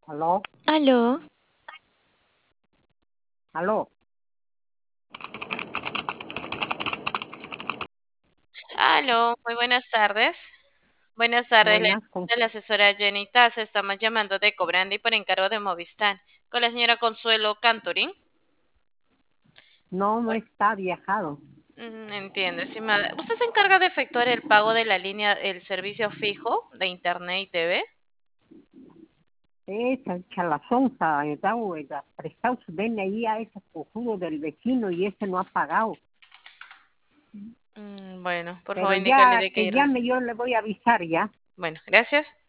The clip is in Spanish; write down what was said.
Aló, Aló, aló, aló, muy buenas tardes. Buenas tardes, le buenas. atiende la asesora Jenny Taza. Estamos llamando de Cobrandi por encargo de Movistar. Con la señora Consuelo Cantorín. No, no está viajado. Entiendo, estimada. ¿Usted se encarga de efectuar el pago de la línea, el servicio fijo de Internet y TV? Esa chalazonza, prestado su DNI a ese cojudo del vecino y ese no ha pagado. Bueno, por favor, Pero indícale ya de qué que ir. llame yo le voy a avisar ya. Bueno, gracias.